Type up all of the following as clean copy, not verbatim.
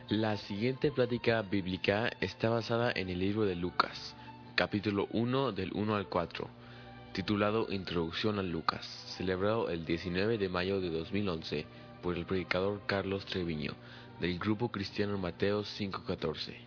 La siguiente plática bíblica está basada en el libro de Lucas, capítulo 1 del 1 al 4, titulado Introducción a Lucas, celebrado el 19 de mayo de 2011 por el predicador Carlos Treviño, del grupo cristiano Mateo 5:14.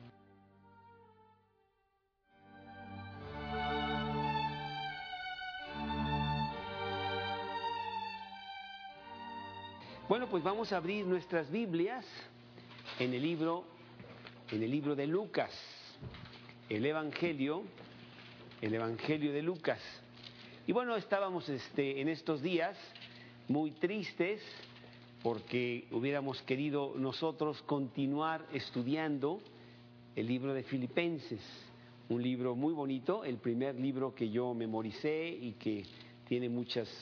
Bueno, pues vamos a abrir nuestras Biblias en el libro de Lucas, el Evangelio de Lucas. Y bueno, estábamos en estos días muy tristes porque hubiéramos querido nosotros continuar estudiando el libro de Filipenses, un libro muy bonito, el primer libro que yo memoricé y que tiene muchas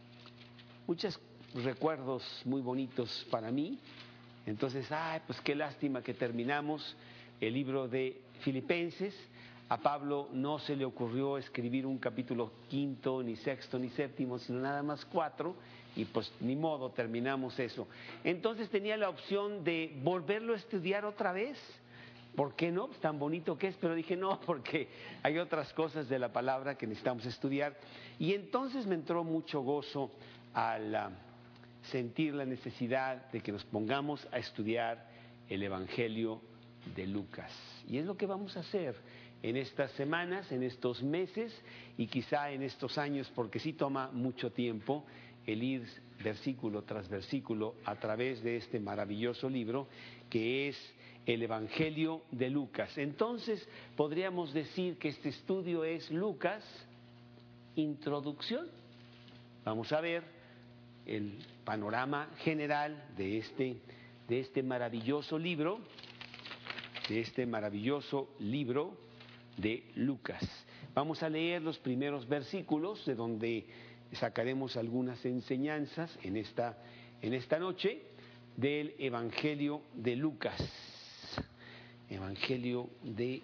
recuerdos muy bonitos para mí. Entonces, pues qué lástima que terminamos el libro de Filipenses. A Pablo no se le ocurrió escribir un capítulo 5, ni 6, ni 7, sino nada más 4, y pues ni modo, terminamos eso. Entonces tenía la opción de volverlo a estudiar otra vez. ¿Por qué no? Pues tan bonito que es, pero dije no, porque hay otras cosas de la palabra que necesitamos estudiar. Y entonces me entró mucho gozo al sentir la necesidad de que nos pongamos a estudiar el Evangelio de Lucas. Y es lo que vamos a hacer en estas semanas, en estos meses y quizá en estos años, porque sí toma mucho tiempo el ir versículo tras versículo a través de este maravilloso libro que es el Evangelio de Lucas. Entonces podríamos decir que este estudio es Lucas, introducción. Vamos a ver el panorama general de este maravilloso libro, de Lucas. Vamos a leer los primeros versículos de donde sacaremos algunas enseñanzas en esta noche del Evangelio de Lucas. Evangelio de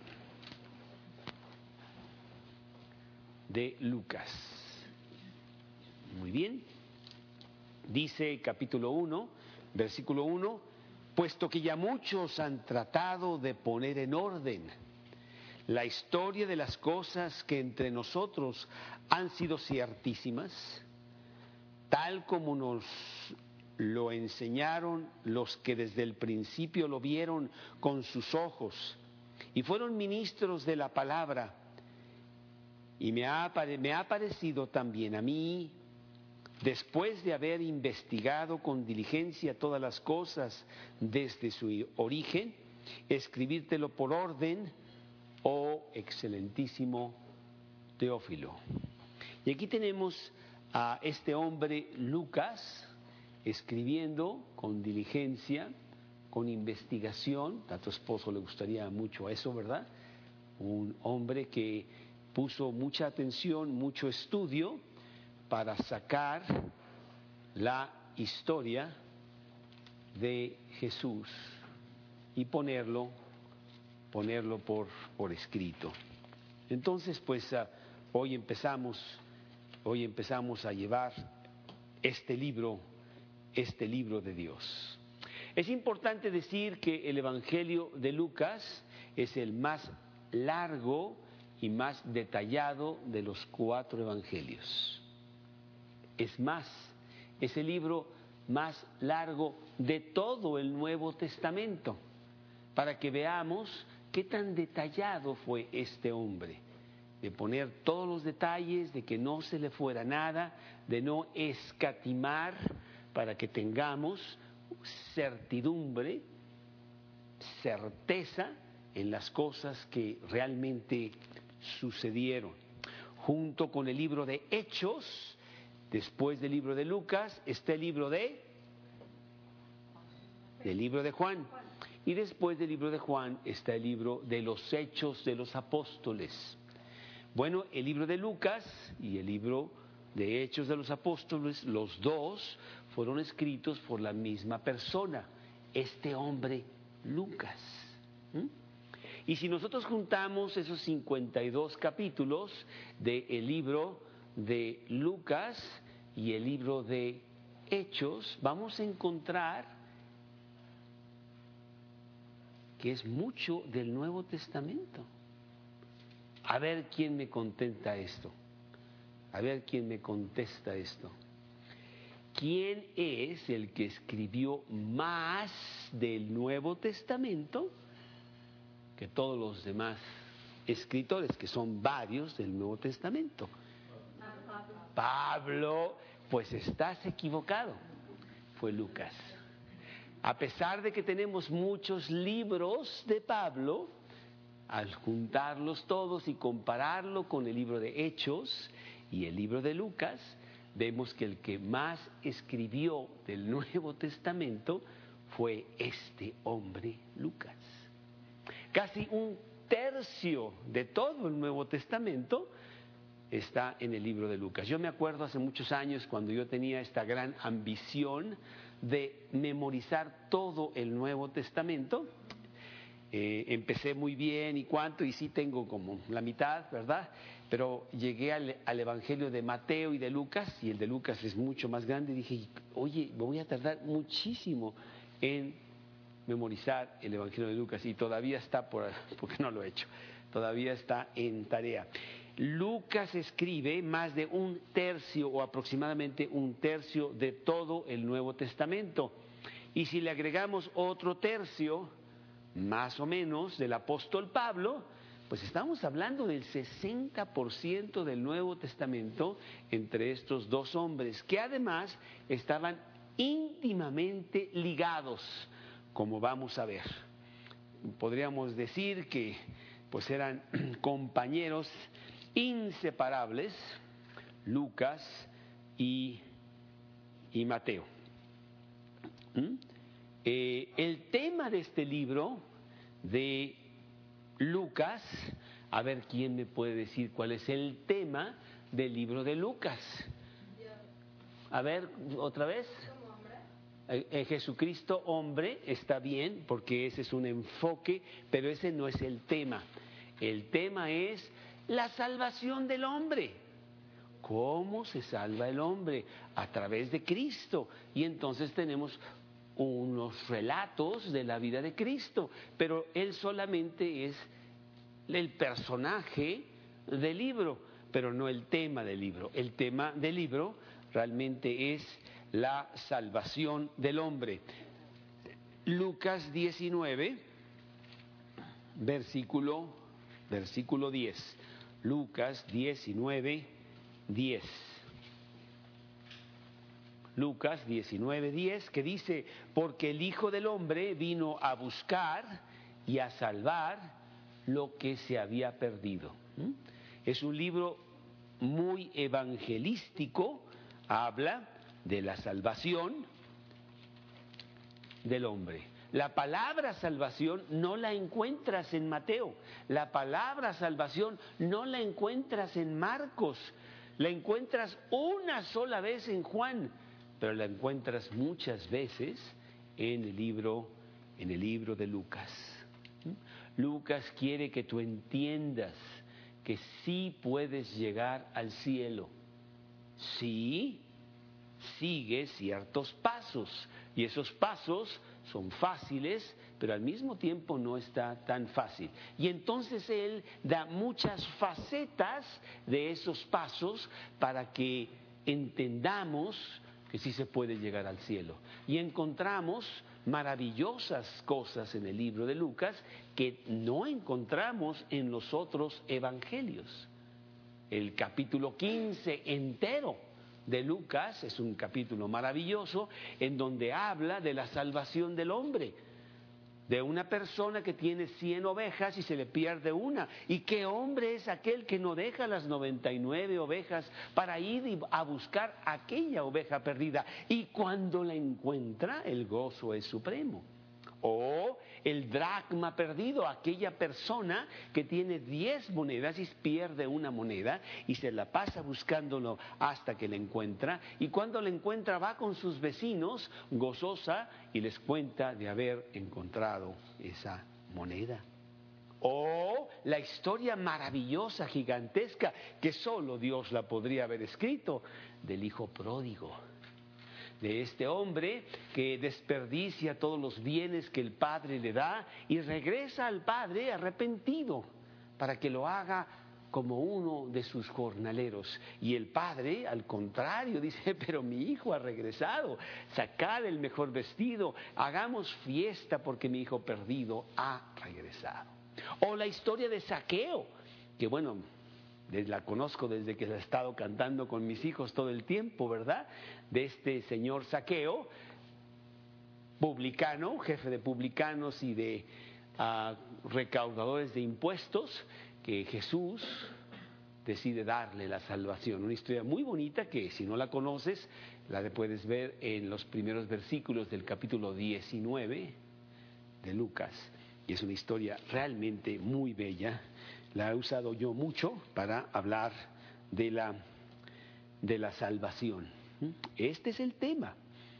Lucas. Muy bien. Dice capítulo 1, versículo 1, puesto que ya muchos han tratado de poner en orden la historia de las cosas que entre nosotros han sido ciertísimas, tal como nos lo enseñaron los que desde el principio lo vieron con sus ojos y fueron ministros de la palabra, y me ha parecido también a mí, después de haber investigado con diligencia todas las cosas desde su origen, escribírtelo por orden, oh excelentísimo Teófilo. Y aquí tenemos a este hombre Lucas escribiendo con diligencia, con investigación. A tu esposo le gustaría mucho eso, ¿verdad? Un hombre que puso mucha atención, mucho estudio para sacar la historia de Jesús y ponerlo por escrito. Entonces, pues hoy empezamos a llevar este libro de Dios. Es importante decir que el Evangelio de Lucas es el más largo y más detallado de los 4 evangelios. Es el libro más largo de todo el Nuevo Testamento, para que veamos qué tan detallado fue este hombre, de poner todos los detalles, de que no se le fuera nada, de no escatimar, para que tengamos certidumbre, certeza en las cosas que realmente sucedieron. Junto con el libro de Hechos, después del libro de Lucas, está el libro de Juan. Y después del libro de Juan está el libro de los Hechos de los Apóstoles. Bueno, el libro de Lucas y el libro de Hechos de los Apóstoles, los dos fueron escritos por la misma persona, este hombre Lucas. Y si nosotros juntamos esos 52 capítulos del libro de Lucas y el libro de Hechos, vamos a encontrar que es mucho del Nuevo Testamento. A ver quién me contesta esto. A ver quién me contesta esto. ¿Quién es el que escribió más del Nuevo Testamento que todos los demás escritores, que son varios del Nuevo Testamento? Pablo. Pues estás equivocado. Fue Lucas. A pesar de que tenemos muchos libros de Pablo, al juntarlos todos y compararlo con el libro de Hechos y el libro de Lucas, vemos que el que más escribió del Nuevo Testamento fue este hombre, Lucas. Casi un tercio de todo el Nuevo Testamento está en el libro de Lucas. Yo me acuerdo hace muchos años cuando yo tenía esta gran ambición de memorizar todo el Nuevo Testamento. Empecé muy bien y sí tengo como la mitad, ¿verdad? Pero llegué al Evangelio de Mateo y de Lucas, y el de Lucas es mucho más grande, y dije, oye, voy a tardar muchísimo en memorizar el Evangelio de Lucas, y todavía está porque no lo he hecho, todavía está en tarea. Lucas escribe más de un tercio o aproximadamente un tercio de todo el Nuevo Testamento, y si le agregamos otro tercio, más o menos, del apóstol Pablo, pues estamos hablando del 60% del Nuevo Testamento entre estos dos hombres, que además estaban íntimamente ligados, como vamos a ver. Podríamos decir que pues eran compañeros inseparables, Lucas y Mateo. El tema de este libro de Lucas, a ver quién me puede decir cuál es el tema del libro de Lucas. A ver, otra vez. Jesucristo hombre, está bien, porque ese es un enfoque, pero ese no es el tema. El tema es la salvación del hombre. ¿Cómo se salva el hombre? A través de Cristo. Y entonces tenemos unos relatos de la vida de Cristo, pero Él solamente es el personaje del libro, pero no el tema del libro. El tema del libro realmente es la salvación del hombre. Lucas 19, versículo 10. Lucas 19, 10. Lucas 19:10, que dice, porque el Hijo del Hombre vino a buscar y a salvar lo que se había perdido. Es un libro muy evangelístico, habla de la salvación del hombre. La palabra salvación no la encuentras en Mateo, la palabra salvación no la encuentras en Marcos, la encuentras una sola vez en Juan, pero la encuentras muchas veces en el libro de Lucas. Lucas quiere que tú entiendas que sí puedes llegar al cielo, sí sigues ciertos pasos, y esos pasos son fáciles, pero al mismo tiempo no está tan fácil. Y entonces él da muchas facetas de esos pasos para que entendamos que sí se puede llegar al cielo. Y encontramos maravillosas cosas en el libro de Lucas que no encontramos en los otros evangelios. El capítulo 15 entero de Lucas es un capítulo maravilloso en donde habla de la salvación del hombre, de una persona que tiene 100 ovejas y se le pierde una. ¿Y qué hombre es aquel que no deja las 99 ovejas para ir a buscar aquella oveja perdida? Y cuando la encuentra, el gozo es supremo. O el dracma perdido, aquella persona que tiene 10 monedas y pierde una moneda y se la pasa buscándolo hasta que la encuentra, y cuando la encuentra va con sus vecinos gozosa y les cuenta de haber encontrado esa moneda. O la historia maravillosa, gigantesca, que solo Dios la podría haber escrito, del hijo pródigo de este hombre que desperdicia todos los bienes que el padre le da y regresa al padre arrepentido para que lo haga como uno de sus jornaleros. Y el padre, al contrario, dice: pero mi hijo ha regresado, sacad el mejor vestido, hagamos fiesta porque mi hijo perdido ha regresado. O la historia de Zaqueo, que bueno, la conozco desde que la he estado cantando con mis hijos todo el tiempo, ¿verdad? De este señor Zaqueo, publicano, jefe de publicanos y de recaudadores de impuestos, que Jesús decide darle la salvación. Una historia muy bonita que, si no la conoces, la puedes ver en los primeros versículos del capítulo 19 de Lucas. Y es una historia realmente muy bella. La he usado yo mucho para hablar de la salvación. Este es el tema.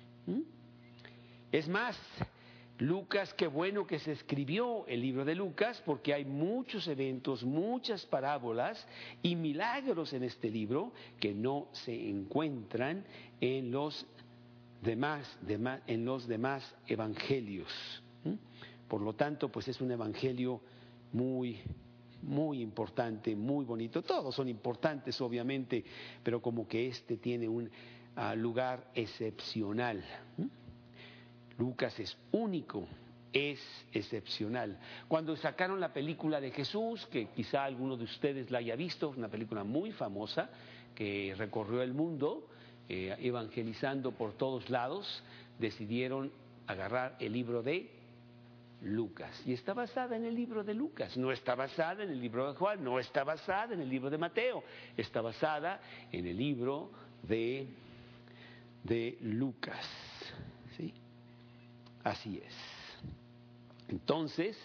Es más, Lucas, qué bueno que se escribió el libro de Lucas, porque hay muchos eventos, muchas parábolas y milagros en este libro que no se encuentran en los demás evangelios. Por lo tanto, pues es un evangelio muy importante, muy bonito. Todos son importantes, obviamente, pero como que este tiene un lugar excepcional. Lucas es único, es excepcional. Cuando sacaron la película de Jesús, que quizá alguno de ustedes la haya visto, una película muy famosa que recorrió el mundo, evangelizando por todos lados, decidieron agarrar el libro de Lucas. Y está basada en el libro de Lucas, no está basada en el libro de Juan, no está basada en el libro de Mateo, está basada en el libro de Lucas. ¿Sí? Así es. Entonces,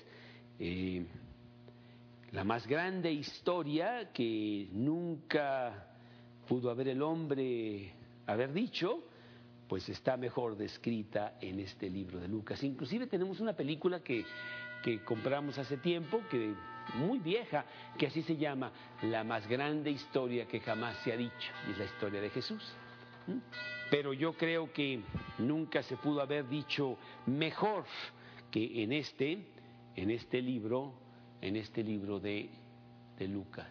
la más grande historia que nunca pudo haber el hombre haber dicho, pues está mejor descrita en este libro de Lucas. Inclusive tenemos una película que compramos hace tiempo, que muy vieja, que así se llama: La más grande historia que jamás se ha dicho. Y es la historia de Jesús. Pero yo creo que nunca se pudo haber dicho mejor que en este libro de Lucas.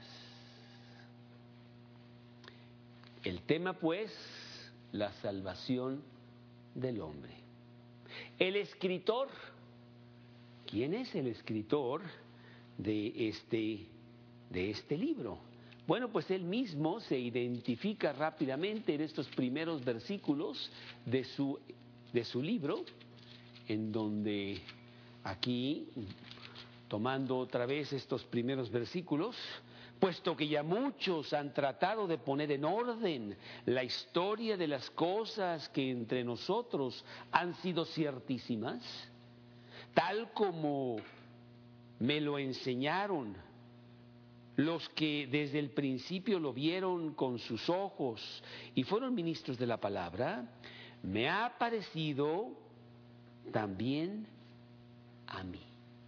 El tema, pues, la salvación del hombre. El escritor, ¿quién es el escritor de este libro? Bueno, pues él mismo se identifica rápidamente en estos primeros versículos de su libro, en donde aquí, tomando otra vez estos primeros versículos: puesto que ya muchos han tratado de poner en orden la historia de las cosas que entre nosotros han sido ciertísimas, tal como me lo enseñaron los que desde el principio lo vieron con sus ojos y fueron ministros de la palabra, me ha parecido también a mí.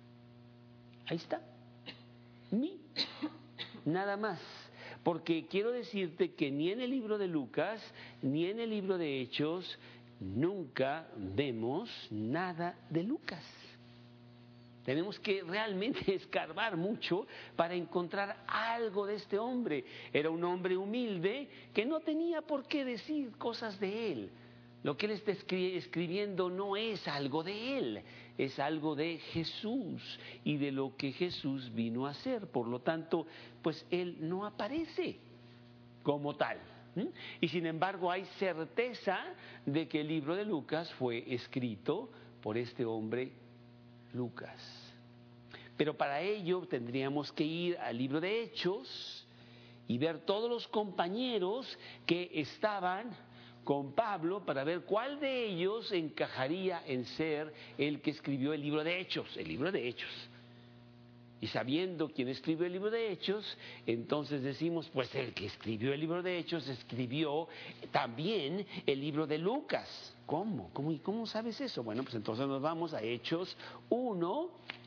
Ahí está. Mí. Nada más. Porque quiero decirte que ni en el libro de Lucas ni en el libro de Hechos nunca vemos nada de Lucas. Tenemos que realmente escarbar mucho para encontrar algo de este hombre. Era un hombre humilde que no tenía por qué decir cosas de él. Lo que él está escribiendo no es algo de él, es algo de Jesús y de lo que Jesús vino a hacer. Por lo tanto, pues él no aparece como tal. Y sin embargo hay certeza de que el libro de Lucas fue escrito por este hombre Lucas. Pero para ello tendríamos que ir al libro de Hechos y ver todos los compañeros que estaban con Pablo para ver cuál de ellos encajaría en ser el que escribió el libro de Hechos. El libro de Hechos. Y sabiendo quién escribió el libro de Hechos, entonces decimos, pues el que escribió el libro de Hechos escribió también el libro de Lucas. ¿Cómo? ¿Cómo sabes eso? Bueno, pues entonces nos vamos a Hechos 1,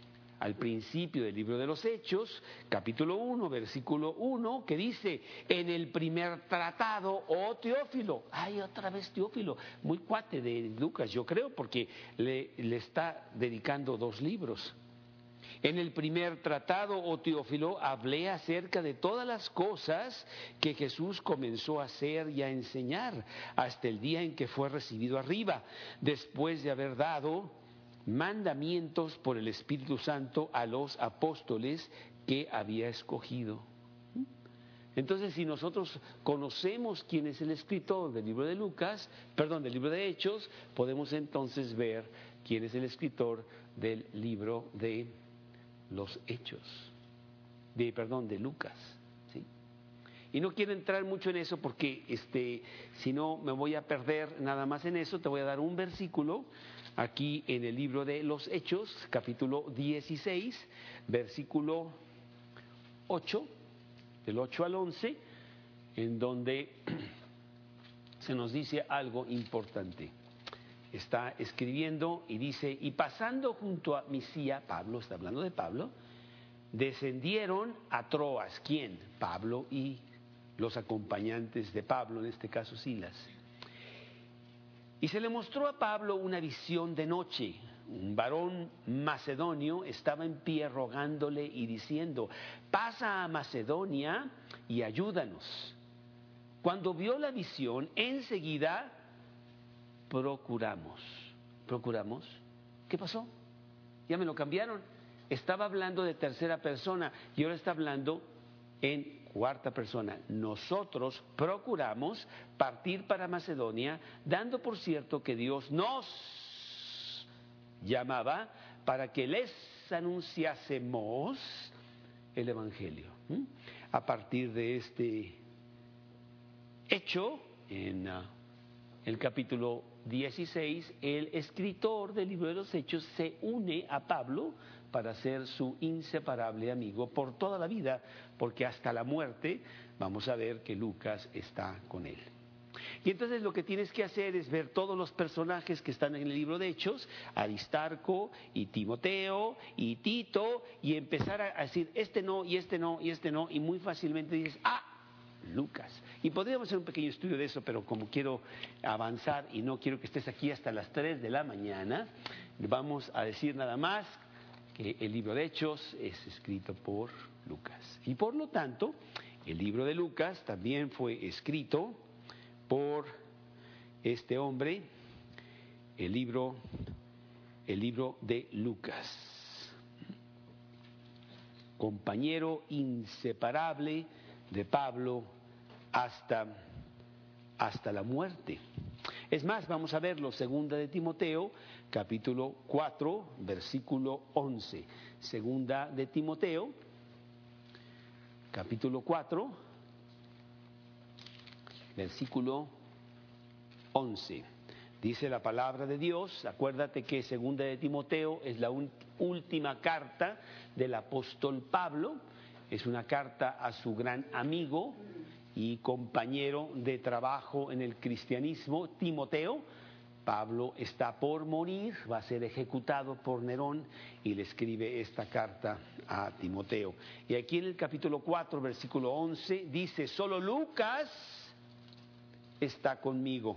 al principio del libro de los Hechos, capítulo 1, versículo 1, que dice, en el primer tratado, oh Teófilo, ay, otra vez Teófilo, muy cuate de Lucas, yo creo, porque le está dedicando 2 libros. En el primer tratado, oh Teófilo, hablé acerca de todas las cosas que Jesús comenzó a hacer y a enseñar hasta el día en que fue recibido arriba, después de haber dado mandamientos por el Espíritu Santo a los apóstoles que había escogido. Entonces, si nosotros conocemos quién es el escritor del libro de del libro de Hechos, podemos entonces ver quién es el escritor del libro de los Hechos, de Lucas, ¿sí? Y no quiero entrar mucho en eso porque si no me voy a perder nada más en eso. Te voy a dar un versículo aquí en el libro de los Hechos, capítulo 16, versículo 8, del 8 al 11, en donde se nos dice algo importante. Está escribiendo y dice, y pasando junto a Misia, Pablo, está hablando de Pablo, descendieron a Troas. ¿Quién? Pablo y los acompañantes de Pablo, en este caso Silas. Y se le mostró a Pablo una visión de noche. Un varón macedonio estaba en pie rogándole y diciendo, pasa a Macedonia y ayúdanos. Cuando vio la visión, enseguida procuramos. ¿Qué pasó? Ya me lo cambiaron. Estaba hablando de tercera persona y ahora está hablando en cuarta persona. Nosotros procuramos partir para Macedonia, dando por cierto que Dios nos llamaba para que les anunciásemos el Evangelio. A partir de este hecho, en el capítulo 16, el escritor del libro de los Hechos se une a Pablo para ser su inseparable amigo por toda la vida, porque hasta la muerte vamos a ver que Lucas está con él. Y entonces lo que tienes que hacer es ver todos los personajes que están en el libro de Hechos, Aristarco y Timoteo y Tito, y empezar a decir este no, y este no, y este no, y muy fácilmente dices, Lucas. Y podríamos hacer un pequeño estudio de eso, pero como quiero avanzar y no quiero que estés aquí hasta las 3 de la mañana, vamos a decir nada más que el libro de Hechos es escrito por Lucas. Y por lo tanto, el libro de Lucas también fue escrito por este hombre, el libro de Lucas, compañero inseparable de Pablo hasta la muerte. Es más, vamos a verlo, segunda de Timoteo, capítulo 4, versículo 11. Segunda de Timoteo, capítulo 4, versículo 11. Dice la palabra de Dios, acuérdate que segunda de Timoteo es la última carta del apóstol Pablo. Es una carta a su gran amigo y compañero de trabajo en el cristianismo, Timoteo. Pablo está por morir, va a ser ejecutado por Nerón y le escribe esta carta a Timoteo. Y aquí en el capítulo 4, versículo 11, dice, solo Lucas está conmigo.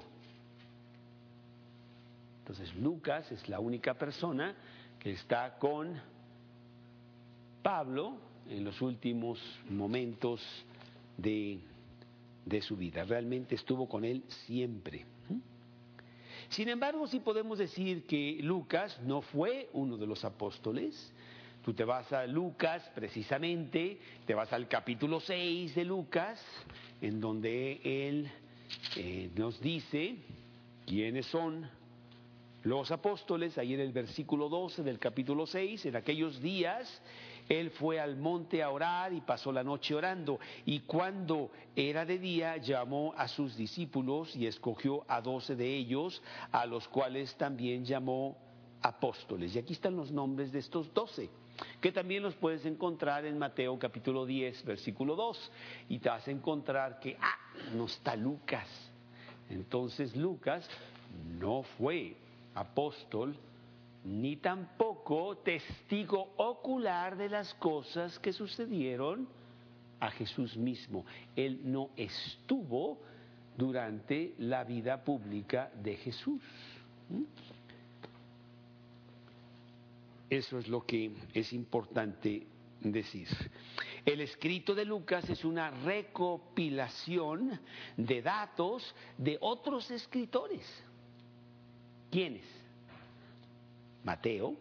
Entonces Lucas es la única persona que está con Pablo en los últimos momentos de su vida. Realmente estuvo con él siempre. Sin embargo, sí podemos decir que Lucas no fue uno de los apóstoles. Tú te vas a Lucas, precisamente, te vas al capítulo 6 de Lucas, en donde él nos dice quiénes son los apóstoles. Ahí en el versículo 12 del capítulo 6, en aquellos días él fue al monte a orar y pasó la noche orando, y cuando era de día llamó a sus discípulos y escogió a 12 de ellos, a los cuales también llamó apóstoles. Y aquí están los nombres de estos 12, que también los puedes encontrar en Mateo capítulo 10, versículo 2, y te vas a encontrar que no está Lucas. Entonces Lucas no fue apóstol ni tampoco testigo ocular de las cosas que sucedieron a Jesús mismo. Él no estuvo durante la vida pública de Jesús. Eso es lo que es importante decir. El escrito de Lucas es una recopilación de datos de otros escritores. ¿Quiénes? Mateo,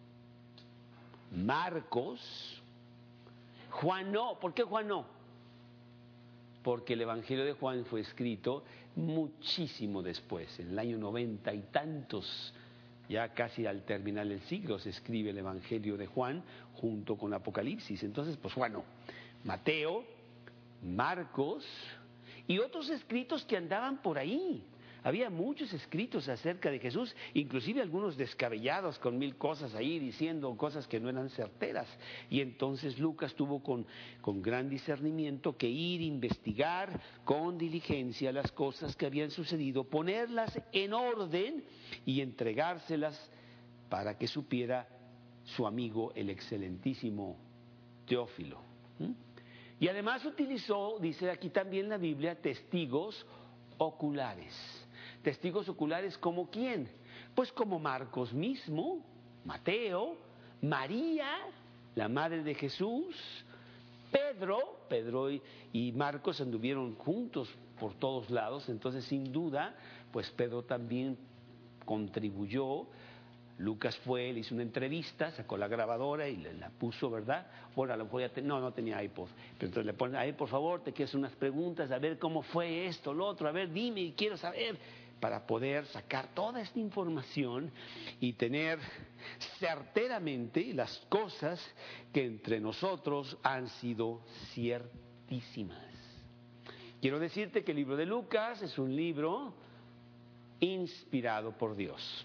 Marcos, Juan no. ¿Por qué Juan no? Porque el Evangelio de Juan fue escrito muchísimo después, en el año 90 y tantos, ya casi al terminar el siglo se escribe el Evangelio de Juan junto con Apocalipsis. Entonces, pues bueno, Mateo, Marcos y otros escritos que andaban por ahí. Había muchos escritos acerca de Jesús, inclusive algunos descabellados con mil cosas ahí, diciendo cosas que no eran certeras. Y entonces Lucas tuvo con gran discernimiento que ir a investigar con diligencia las cosas que habían sucedido, ponerlas en orden y entregárselas para que supiera su amigo el excelentísimo Teófilo. Y además utilizó, dice aquí también la Biblia, testigos oculares. Testigos oculares como quién? Pues como Marcos mismo, Mateo, María, la madre de Jesús, Pedro y Marcos anduvieron juntos por todos lados, entonces sin duda, pues Pedro también contribuyó. Lucas fue, le hizo una entrevista, sacó la grabadora y la puso, ¿verdad? Bueno, a lo mejor no tenía iPod, pero entonces le ponen, ahí por favor, te quiero hacer unas preguntas, a ver cómo fue esto, lo otro, a ver, dime, quiero saber, para poder sacar toda esta información y tener certeramente las cosas que entre nosotros han sido ciertísimas. Quiero decirte que el libro de Lucas es un libro inspirado por Dios.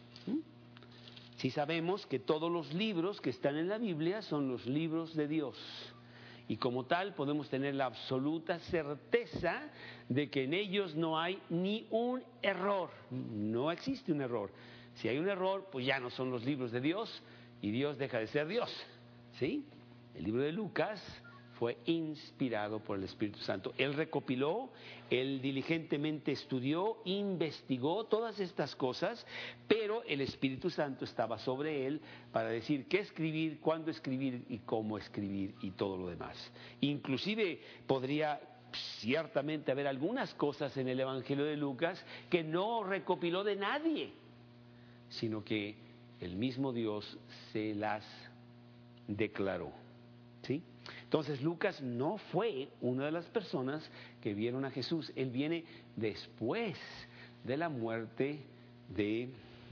Sí sabemos que todos los libros que están en la Biblia son los libros de Dios. Y como tal podemos tener la absoluta certeza de que en ellos no hay ni un error. No existe un error. Si hay un error, pues ya no son los libros de Dios y Dios deja de ser Dios. ¿Sí? El libro de Lucas fue inspirado por el Espíritu Santo. Él recopiló, él diligentemente estudió, investigó todas estas cosas, pero el Espíritu Santo estaba sobre él para decir qué escribir, cuándo escribir y cómo escribir y todo lo demás. Inclusive podría ciertamente haber algunas cosas en el Evangelio de Lucas que no recopiló de nadie, sino que el mismo Dios se las declaró. ¿Sí? Entonces Lucas no fue una de las personas que vieron a Jesús. Él viene después de la muerte de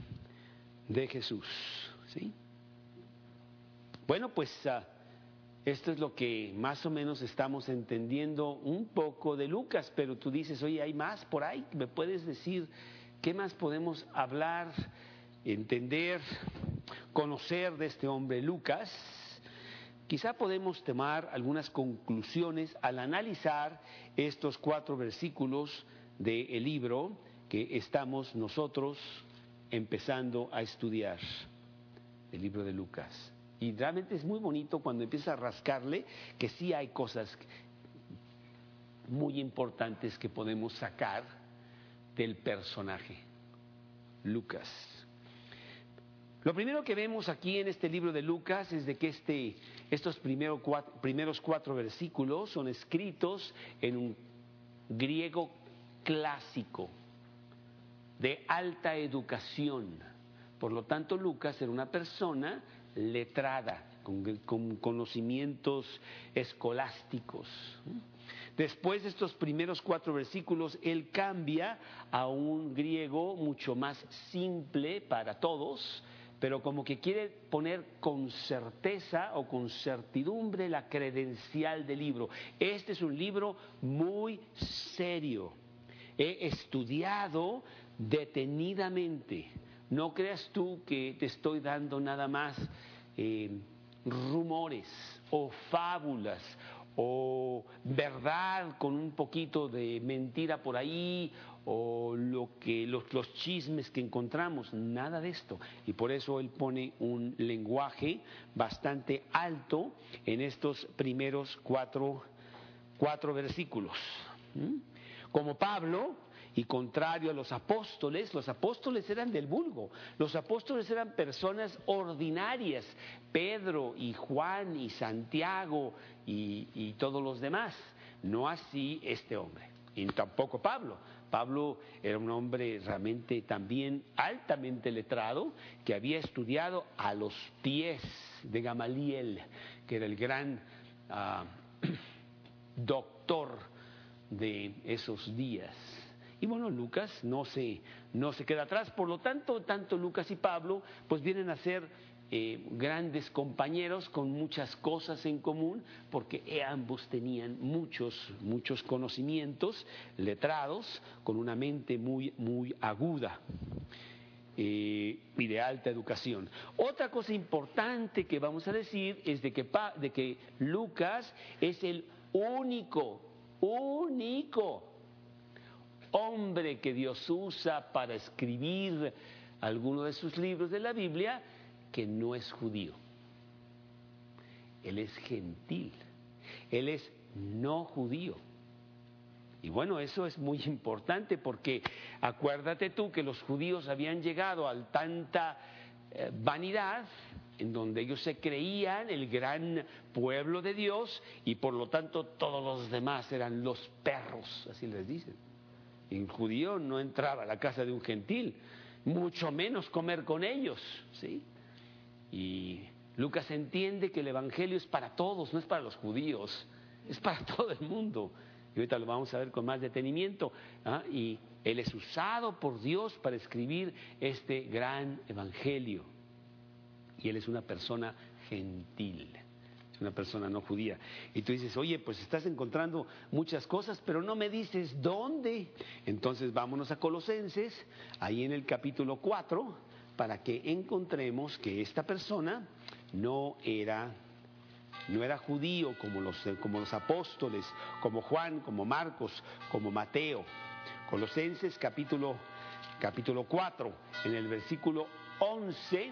Jesús. ¿Sí? Bueno, pues esto es lo que más o menos estamos entendiendo un poco de Lucas, pero tú dices, oye, ¿hay más por ahí? ¿Me puedes decir qué más podemos hablar, entender, conocer de este hombre Lucas? Quizá podemos tomar algunas conclusiones al analizar estos 4 versículos del libro que estamos nosotros empezando a estudiar, el libro de Lucas. Y realmente es muy bonito cuando empiezas a rascarle que sí hay cosas muy importantes que podemos sacar del personaje, Lucas. Lo primero que vemos aquí en este libro de Lucas es de que estos primeros 4 versículos son escritos en un griego clásico, de alta educación. Por lo tanto, Lucas era una persona letrada, con conocimientos escolásticos. Después de estos primeros 4 versículos, él cambia a un griego mucho más simple para todos, pero como que quiere poner con certeza o con certidumbre la credencial del libro. Este es un libro muy serio. He estudiado detenidamente. No creas tú que te estoy dando nada más rumores o fábulas o verdad con un poquito de mentira por ahí, o los chismes que encontramos, nada de esto. Y por eso él pone un lenguaje bastante alto en estos primeros cuatro versículos. Como Pablo, y contrario a los apóstoles eran del vulgo, los apóstoles eran personas ordinarias, Pedro y Juan y Santiago y todos los demás, no así este hombre, y tampoco Pablo. Pablo era un hombre realmente también altamente letrado, que había estudiado a los pies de Gamaliel, que era el gran doctor de esos días. Y bueno, Lucas no se queda atrás. Por lo tanto, tanto Lucas y Pablo pues vienen a ser grandes compañeros con muchas cosas en común, porque ambos tenían muchos conocimientos, letrados, con una mente muy aguda y de alta educación. Otra cosa importante que vamos a decir es de que Lucas es el único hombre que Dios usa para escribir alguno de sus libros de la Biblia que no es judío. Él es gentil, él es no judío. Y bueno, eso es muy importante, porque acuérdate tú que los judíos habían llegado a tanta vanidad, en donde ellos se creían el gran pueblo de Dios, y por lo tanto todos los demás eran los perros, así les dicen. Y un judío no entraba a la casa de un gentil, mucho menos comer con ellos, ¿sí? Y Lucas entiende que el evangelio es para todos, no es para los judíos, es para todo el mundo. Y ahorita lo vamos a ver con más detenimiento. Y él es usado por Dios para escribir este gran evangelio. Y él es una persona gentil, es una persona no judía. Y tú dices, oye, pues estás encontrando muchas cosas, pero no me dices dónde. Entonces vámonos a Colosenses, ahí en el capítulo 4, para que encontremos que esta persona no era judío como los apóstoles, como Juan, como Marcos, como Mateo. Colosenses capítulo 4, en el versículo 11,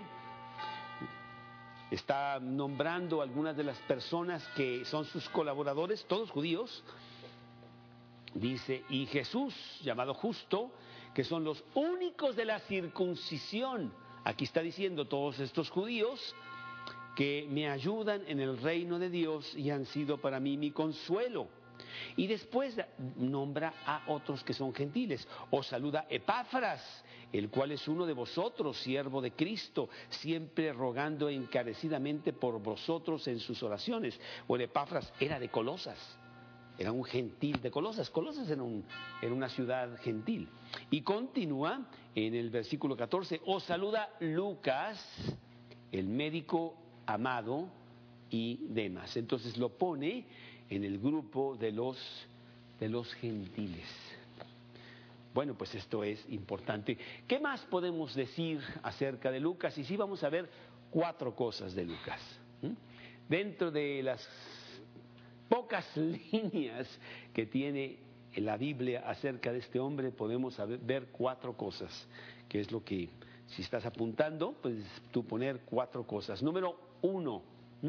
está nombrando algunas de las personas que son sus colaboradores, todos judíos. Dice, y Jesús, llamado justo, que son los únicos de la circuncisión. Aquí está diciendo todos estos judíos que me ayudan en el reino de Dios y han sido para mí mi consuelo. Y después nombra a otros que son gentiles. Os saluda Epafras, el cual es uno de vosotros, siervo de Cristo, siempre rogando encarecidamente por vosotros en sus oraciones. Bueno, Epafras era de Colosas, era un gentil de Colosas. Colosas era una ciudad gentil. Y continúa en el versículo 14, os saluda Lucas, el médico amado, y demás. Entonces lo pone en el grupo de los gentiles. Bueno, pues esto es importante. ¿Qué más podemos decir acerca de Lucas? Y sí, vamos a ver 4 cosas de Lucas. Dentro de las pocas líneas que tiene la Biblia acerca de este hombre, podemos ver 4 cosas, que es lo que, si estás apuntando, puedes tú poner 4 cosas. Número 1,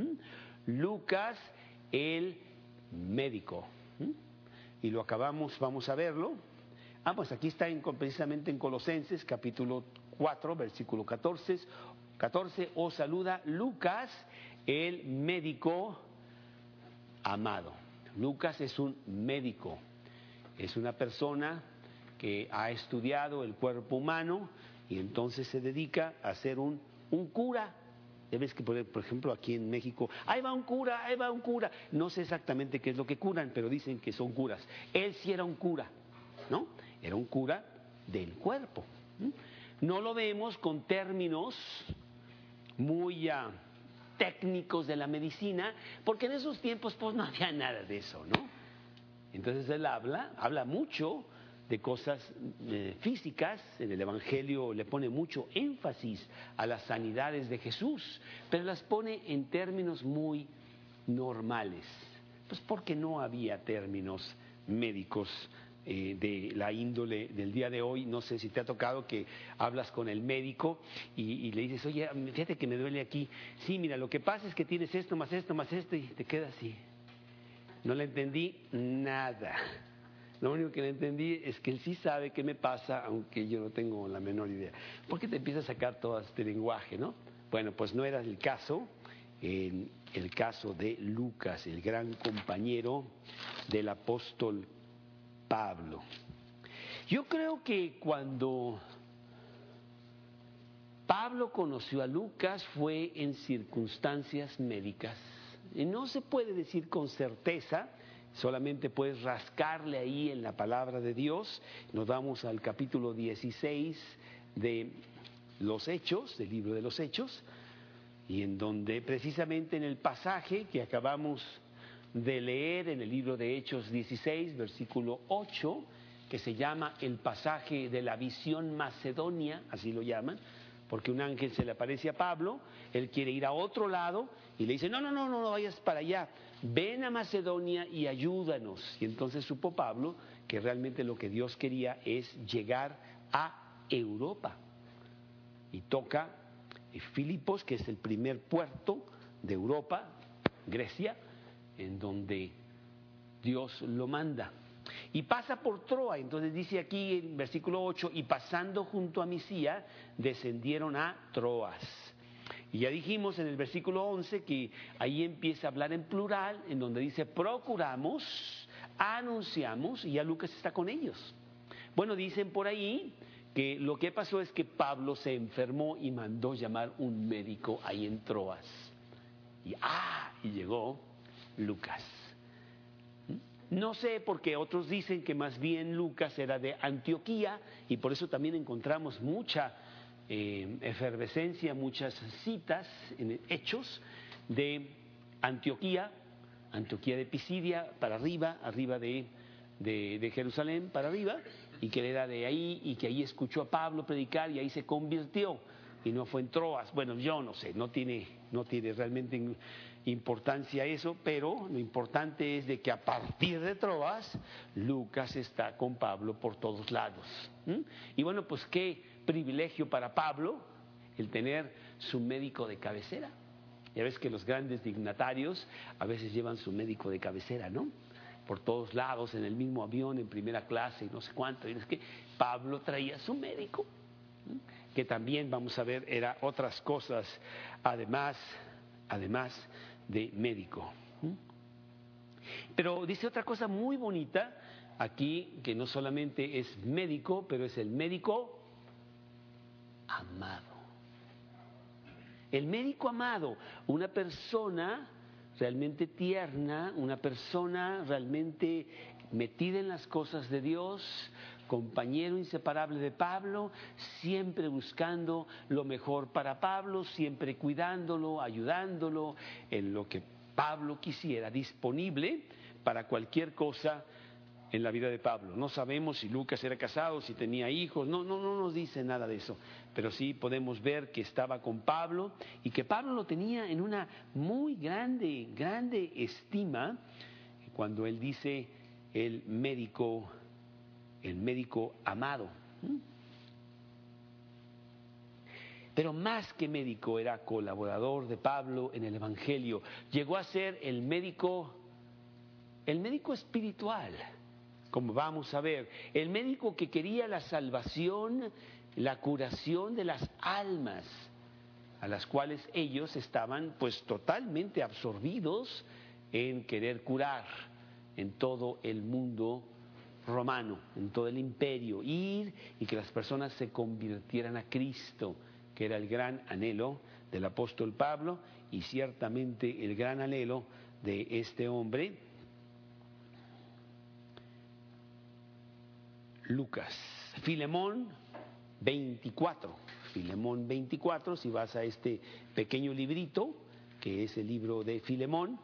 Lucas el médico. Y lo acabamos, vamos a verlo. Pues aquí está precisamente en Colosenses capítulo 4, versículo 14, os saluda Lucas el médico amado. Lucas es un médico, es una persona que ha estudiado el cuerpo humano y entonces se dedica a ser un cura. Ya ves que, por ejemplo, aquí en México, ahí va un cura, ahí va un cura. No sé exactamente qué es lo que curan, pero dicen que son curas. Él sí era un cura, ¿no? Era un cura del cuerpo. No lo vemos con términos muy técnicos de la medicina, porque en esos tiempos pues no había nada de eso, ¿no? Entonces él habla mucho de cosas físicas. En el Evangelio le pone mucho énfasis a las sanidades de Jesús, pero las pone en términos muy normales. Pues porque no había términos médicos de la índole del día de hoy. No sé si te ha tocado que hablas con el médico y le dices, oye, fíjate que me duele aquí. Sí, mira, lo que pasa es que tienes esto, más esto, más esto, y te quedas así. No le entendí nada. Lo único que le entendí es que él sí sabe qué me pasa, aunque yo no tengo la menor idea. ¿Por qué te empieza a sacar todo este lenguaje, no? Bueno, pues no era el caso. En el caso de Lucas, el gran compañero del apóstol Pablo. Yo creo que cuando Pablo conoció a Lucas fue en circunstancias médicas. Y no se puede decir con certeza, solamente puedes rascarle ahí en la palabra de Dios. Nos vamos al capítulo 16 de los Hechos, del libro de los Hechos, y en donde precisamente en el pasaje que acabamos de leer en el libro de Hechos 16, versículo 8, que se llama el pasaje de la visión macedonia, así lo llaman, porque un ángel se le aparece a Pablo, él quiere ir a otro lado y le dice, no vayas para allá, ven a Macedonia y ayúdanos. Y entonces supo Pablo que realmente lo que Dios quería es llegar a Europa. Y toca Filipos, que es el primer puerto de Europa, Grecia, en donde Dios lo manda. Y pasa por Troa, entonces dice aquí en versículo 8, y pasando junto a Misia, descendieron a Troas. Y ya dijimos en el versículo 11 que ahí empieza a hablar en plural, en donde dice, procuramos, anunciamos, y ya Lucas está con ellos. Bueno, dicen por ahí que lo que pasó es que Pablo se enfermó y mandó llamar un médico ahí en Troas. Y llegó Lucas. No sé, porque otros dicen que más bien Lucas era de Antioquía y por eso también encontramos mucha efervescencia, muchas citas en Hechos de Antioquía, Antioquía de Pisidia para arriba, de Jerusalén para arriba, y que él era de ahí y que ahí escuchó a Pablo predicar y ahí se convirtió y no fue en Troas. Bueno, yo no sé, no tiene realmente importancia eso, pero lo importante es de que a partir de Troas, Lucas está con Pablo por todos lados. Y bueno, pues qué privilegio para Pablo el tener su médico de cabecera. Ya ves que los grandes dignatarios a veces llevan su médico de cabecera, ¿no? Por todos lados, en el mismo avión, en primera clase, y no sé cuánto. Y es que Pablo traía su médico, que también, vamos a ver, era otras cosas, además de médico. Pero dice otra cosa muy bonita aquí, que no solamente es médico, pero es el médico amado. El médico amado, una persona realmente tierna, una persona realmente metida en las cosas de Dios, compañero inseparable de Pablo, siempre buscando lo mejor para Pablo, siempre cuidándolo, ayudándolo en lo que Pablo quisiera, disponible para cualquier cosa en la vida de Pablo. No sabemos si Lucas era casado, si tenía hijos, no nos dice nada de eso, pero sí podemos ver que estaba con Pablo y que Pablo lo tenía en una muy grande estima cuando él dice el médico amado. Pero más que médico, era colaborador de Pablo en el Evangelio. Llegó a ser el médico espiritual, como vamos a ver, el médico que quería la salvación, la curación de las almas, a las cuales ellos estaban pues totalmente absorbidos en querer curar en todo el mundo romano, en todo el imperio, ir y que las personas se convirtieran a Cristo, que era el gran anhelo del apóstol Pablo y ciertamente el gran anhelo de este hombre, Lucas. Filemón 24, si vas a este pequeño librito, que es el libro de Filemón,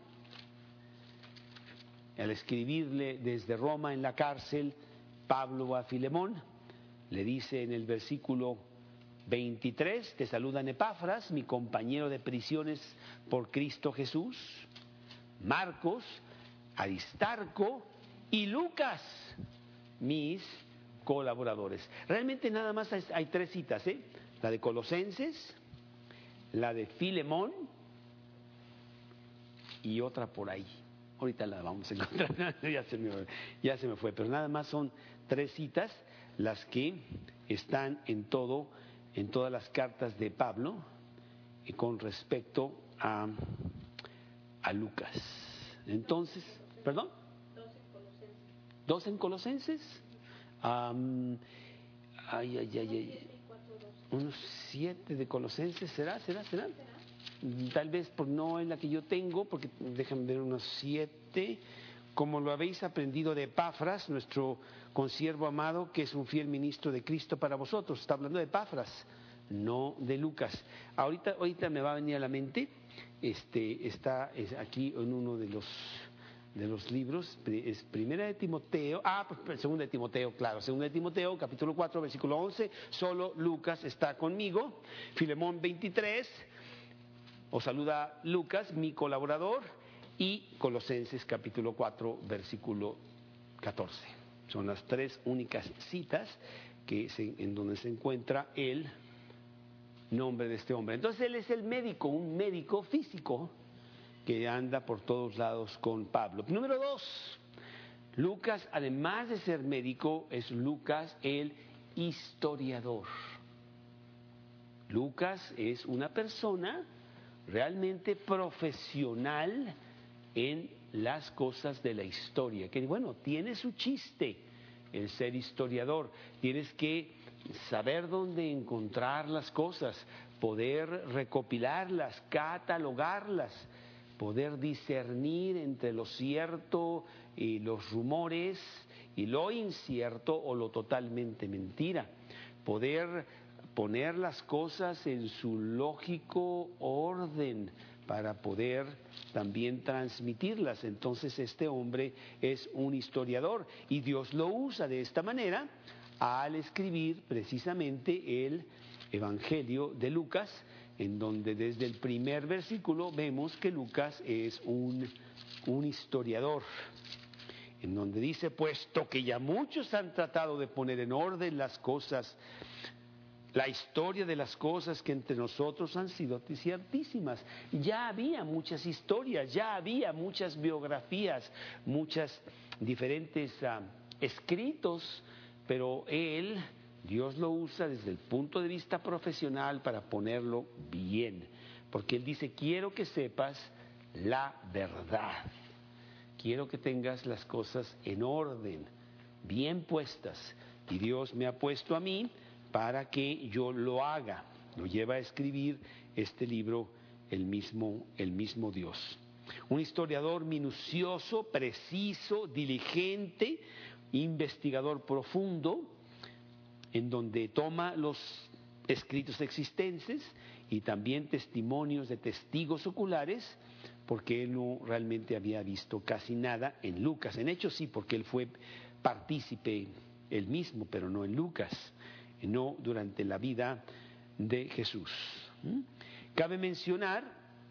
al escribirle desde Roma en la cárcel, Pablo a Filemón, le dice en el versículo 23, te saludan Epafras, mi compañero de prisiones por Cristo Jesús, Marcos, Aristarco y Lucas, mis colaboradores. Realmente nada más hay 3 citas, la de Colosenses, la de Filemón y otra por ahí. Ahorita la vamos a encontrar, ya se me fue, pero nada más son 3 citas las que están en todas las cartas de Pablo con respecto a Lucas. Entonces, ¿perdón? 2 en Colosenses. Unos 7 de Colosenses, ¿será? Tal vez no es la que yo tengo, porque déjame ver, unos 7, como lo habéis aprendido de Epafras, nuestro consiervo amado, que es un fiel ministro de Cristo para vosotros. Está hablando de Epafras, no de Lucas. Ahorita me va a venir a la mente, está aquí en uno de los libros, es Primera de Timoteo, Segunda de Timoteo, claro, Segunda de Timoteo, capítulo 4, versículo 11, solo Lucas está conmigo. Filemón 23, os saluda Lucas, mi colaborador, y Colosenses capítulo 4, versículo 14. Son las 3 únicas citas en donde se encuentra el nombre de este hombre. Entonces él es el médico, un médico físico que anda por todos lados con Pablo. Número 2, Lucas, además de ser médico, es Lucas el historiador. Lucas es una persona realmente profesional en las cosas de la historia, que bueno, tiene su chiste el ser historiador. Tienes que saber dónde encontrar las cosas, poder recopilarlas, catalogarlas, poder discernir entre lo cierto y los rumores y lo incierto o lo totalmente mentira, poder poner las cosas en su lógico orden para poder también transmitirlas. Entonces este hombre es un historiador y Dios lo usa de esta manera al escribir precisamente el Evangelio de Lucas, en donde desde el primer versículo vemos que Lucas es un historiador, en donde dice: puesto que ya muchos han tratado de poner en orden las cosas, la historia de las cosas que entre nosotros han sido ciertísimas. Ya había muchas historias, ya había muchas biografías, muchas diferentes escritos, pero Dios lo usa desde el punto de vista profesional para ponerlo bien, porque Él dice: quiero que sepas la verdad, quiero que tengas las cosas en orden, bien puestas, y Dios me ha puesto a mí para que yo lo haga. Lo lleva a escribir este libro el mismo Dios. Un historiador minucioso, preciso, diligente, investigador profundo, en donde toma los escritos existentes y también testimonios de testigos oculares, porque él no realmente había visto casi nada en Lucas. En Hechos sí, porque él fue partícipe él mismo, pero no en Lucas, no durante la vida de Jesús. Cabe mencionar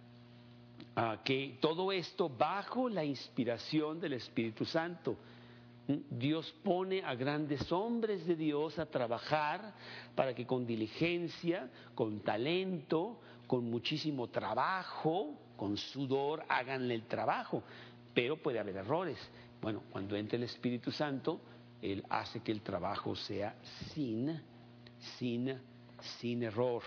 que todo esto bajo la inspiración del Espíritu Santo. Dios pone a grandes hombres de Dios a trabajar para que con diligencia, con talento, con muchísimo trabajo, con sudor, hagan el trabajo. Pero puede haber errores. Bueno, cuando entra el Espíritu Santo, Él hace que el trabajo sea sin error.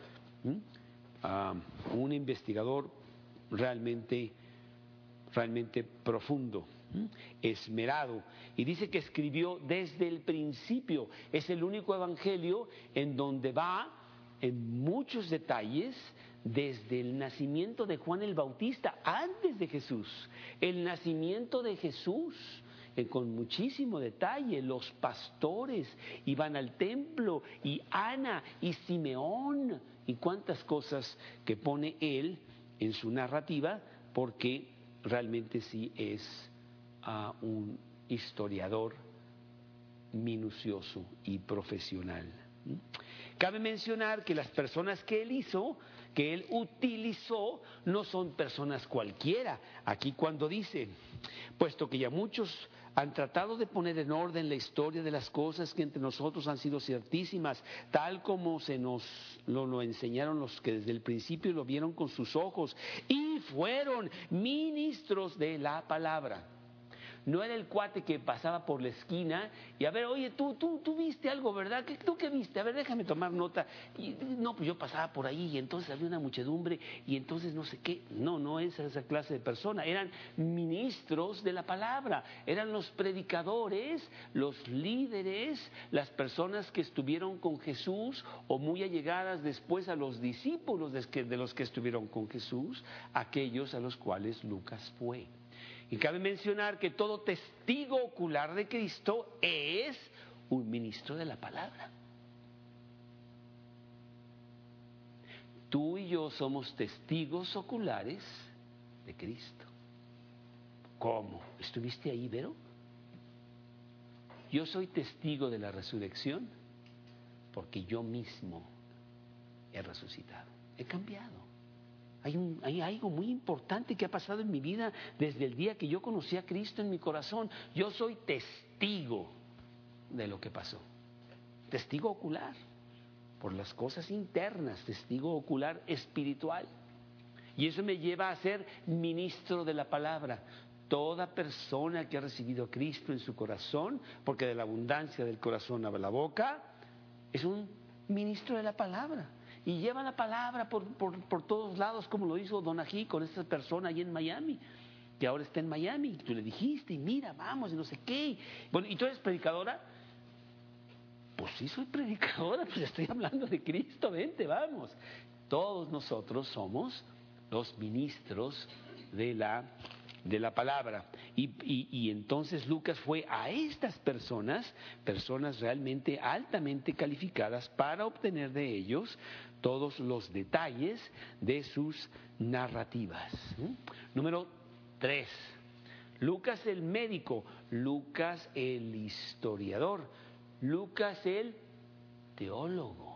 Un investigador realmente profundo, esmerado, y dice que escribió desde el principio. Es el único evangelio en donde va en muchos detalles desde el nacimiento de Juan el Bautista, antes de Jesús, el nacimiento de Jesús, con muchísimo detalle, los pastores iban al templo, y Ana y Simeón, y cuántas cosas que pone él en su narrativa, porque realmente sí es un historiador minucioso y profesional. Cabe mencionar que las personas que él utilizó, no son personas cualquiera. Aquí cuando dice puesto que ya muchos han tratado de poner en orden la historia de las cosas que entre nosotros han sido ciertísimas, tal como se nos lo enseñaron los que desde el principio lo vieron con sus ojos y fueron ministros de la palabra. No era el cuate que pasaba por la esquina y a ver, oye, tú viste algo, ¿verdad? ¿Tú qué viste? A ver, déjame tomar nota. Y, no, pues yo pasaba por ahí y entonces había una muchedumbre y entonces no sé qué. No es esa clase de persona. Eran ministros de la palabra, eran los predicadores, los líderes, las personas que estuvieron con Jesús o muy allegadas después a los discípulos de los que estuvieron con Jesús, aquellos a los cuales Lucas fue. Y cabe mencionar que todo testigo ocular de Cristo es un ministro de la palabra. Tú y yo somos testigos oculares de Cristo. ¿Cómo? ¿Estuviste ahí, Vero? Yo soy testigo de la resurrección porque yo mismo he resucitado, he cambiado. Hay algo muy importante que ha pasado en mi vida desde el día que yo conocí a Cristo en mi corazón. Yo soy testigo de lo que pasó. Testigo ocular por las cosas internas, testigo ocular espiritual. Y eso me lleva a ser ministro de la palabra. Toda persona que ha recibido a Cristo en su corazón, porque de la abundancia del corazón habla la boca, es un ministro de la palabra. Y lleva la palabra por todos lados, como lo hizo Don Ají con esta persona allí en Miami, que ahora está en Miami. Tú le dijiste, y mira, vamos, y no sé qué. Bueno, ¿y tú eres predicadora? Pues sí, soy predicadora, pues estoy hablando de Cristo, vente, vamos. Todos nosotros somos los ministros de la palabra. Y entonces Lucas fue a estas personas realmente altamente calificadas para obtener de ellos todos los detalles de sus narrativas. Número 3. Lucas el médico, Lucas el historiador, Lucas el teólogo.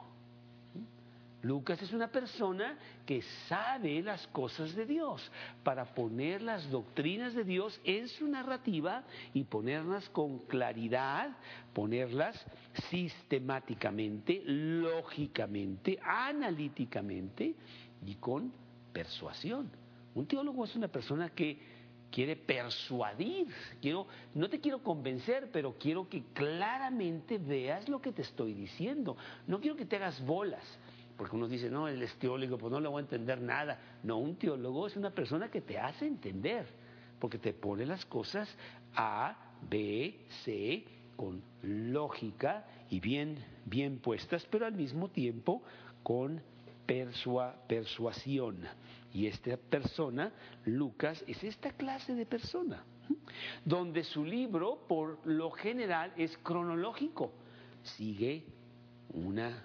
Lucas es una persona que sabe las cosas de Dios para poner las doctrinas de Dios en su narrativa y ponerlas con claridad, ponerlas sistemáticamente, lógicamente, analíticamente y con persuasión. Un teólogo es una persona que quiere persuadir, no te quiero convencer, pero quiero que claramente veas lo que te estoy diciendo. No quiero que te hagas bolas. Porque uno dice, no, él es teólogo, pues no le voy a entender nada. No, un teólogo es una persona que te hace entender, porque te pone las cosas A, B, C, con lógica y bien puestas, pero al mismo tiempo con persuasión. Y esta persona, Lucas, es esta clase de persona, donde su libro, por lo general, es cronológico. Sigue un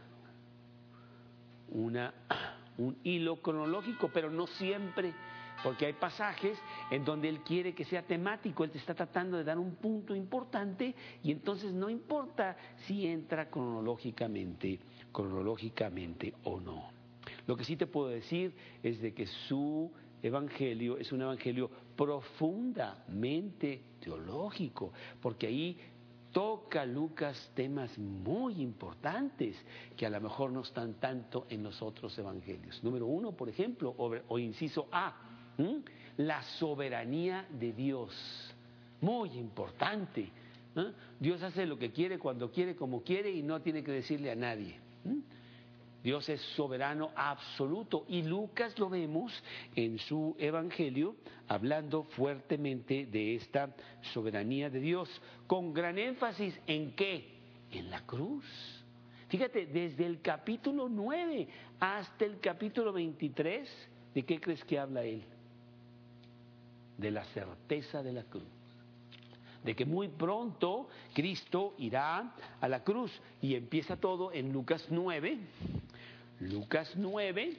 hilo cronológico, pero no siempre, porque hay pasajes en donde él quiere que sea temático, él te está tratando de dar un punto importante y entonces no importa si entra cronológicamente o no. Lo que sí te puedo decir es de que su evangelio es un evangelio profundamente teológico, porque ahí toca Lucas temas muy importantes que a lo mejor no están tanto en los otros evangelios. Número 1, por ejemplo, o inciso A, la soberanía de Dios. Muy importante. Dios hace lo que quiere, cuando quiere, como quiere y no tiene que decirle a nadie. Dios es soberano absoluto y Lucas lo vemos en su evangelio hablando fuertemente de esta soberanía de Dios, con gran énfasis en ¿qué? En la cruz. Fíjate, desde el capítulo 9 hasta el capítulo 23, ¿de qué crees que habla él? De la certeza de la cruz. De que muy pronto Cristo irá a la cruz y empieza todo en Lucas 9. Lucas 9,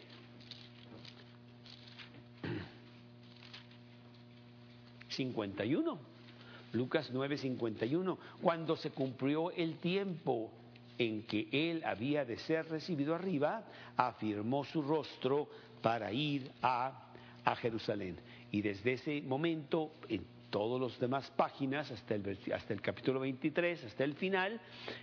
Lucas 9:51, cuando se cumplió el tiempo en que él había de ser recibido arriba, afirmó su rostro para ir a Jerusalén. Y desde ese momento, todas las demás páginas, hasta el capítulo 23, hasta el final,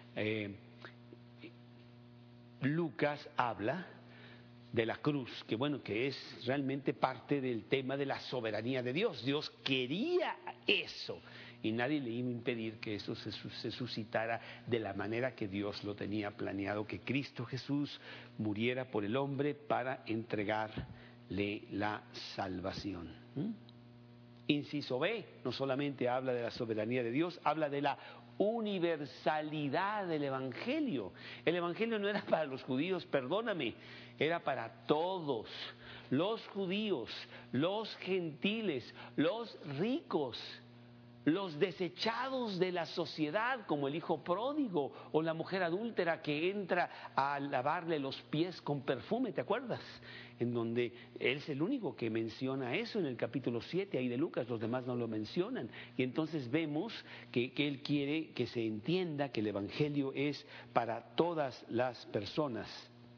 Lucas habla de la cruz, que es realmente parte del tema de la soberanía de Dios. Dios quería eso y nadie le iba a impedir que eso se suscitara de la manera que Dios lo tenía planeado, que Cristo Jesús muriera por el hombre para entregarle la salvación. Inciso B, no solamente habla de la soberanía de Dios, habla de la universalidad del Evangelio. El Evangelio no era para los judíos, perdóname, era para todos, los judíos, los gentiles, los ricos, los desechados de la sociedad, como el hijo pródigo o la mujer adúltera que entra a lavarle los pies con perfume, ¿te acuerdas? En donde él es el único que menciona eso en el capítulo 7 ahí de Lucas, los demás no lo mencionan. Y entonces vemos que él quiere que se entienda que el Evangelio es para todas las personas.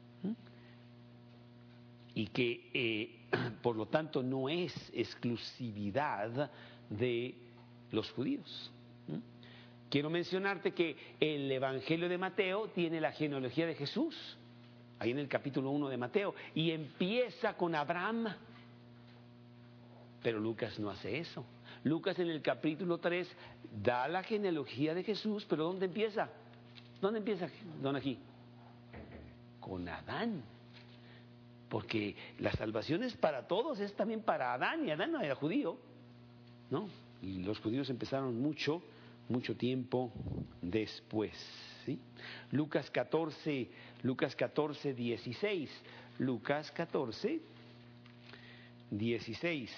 Y que por lo tanto no es exclusividad de los judíos. Quiero mencionarte que el Evangelio de Mateo tiene la genealogía de Jesús, ahí en el capítulo 1 de Mateo, y empieza con Abraham, pero Lucas no hace eso. Lucas en el capítulo 3 da la genealogía de Jesús, pero ¿dónde empieza? ¿Dónde empieza, don aquí? Con Adán. Porque la salvación es para todos, es también para Adán, y Adán no era judío, ¿no? Y los judíos empezaron mucho tiempo después, ¿sí? Lucas 14, 16. Lucas 14, 16.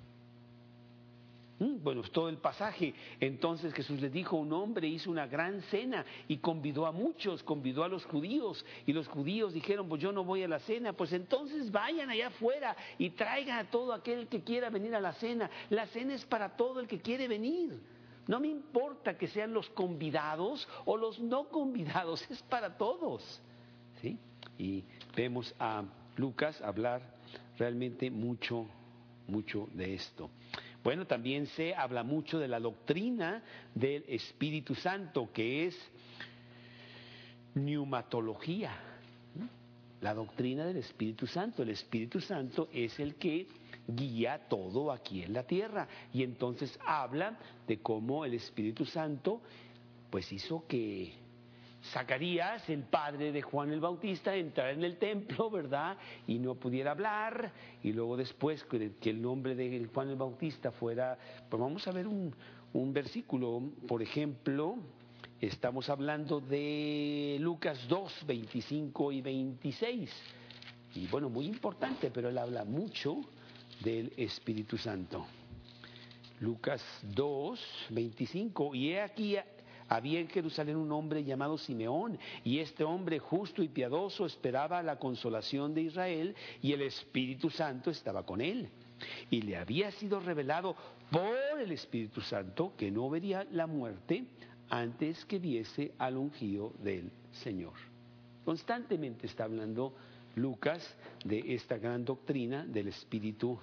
Bueno, es todo el pasaje. Entonces Jesús les dijo: un hombre hizo una gran cena y convidó a muchos, convidó a los judíos, y los judíos dijeron: pues yo no voy a la cena. Pues entonces vayan allá afuera y traigan a todo aquel que quiera venir a la cena. La cena es para todo el que quiere venir. No me importa que sean los convidados o los no convidados, es para todos, ¿sí? Y vemos a Lucas hablar realmente mucho de esto. Bueno, también se habla mucho de la doctrina del Espíritu Santo, que es pneumatología. La doctrina del Espíritu Santo. El Espíritu Santo es el que guía todo aquí en la tierra. Y entonces habla de cómo el Espíritu Santo pues hizo que Zacarías, el padre de Juan el Bautista, entrara en el templo, ¿verdad? Y no pudiera hablar. Y luego después que el nombre de Juan el Bautista fuera... Pues vamos a ver un versículo, por ejemplo, estamos hablando de Lucas 2, 25 y 26. Y bueno, muy importante, pero él habla mucho del Espíritu Santo. Lucas 2, 25. Y he aquí... había en Jerusalén un hombre llamado Simeón, y este hombre justo y piadoso esperaba la consolación de Israel, y el Espíritu Santo estaba con él. Y le había sido revelado por el Espíritu Santo que no vería la muerte antes que viese al ungido del Señor. Constantemente está hablando Lucas de esta gran doctrina del Espíritu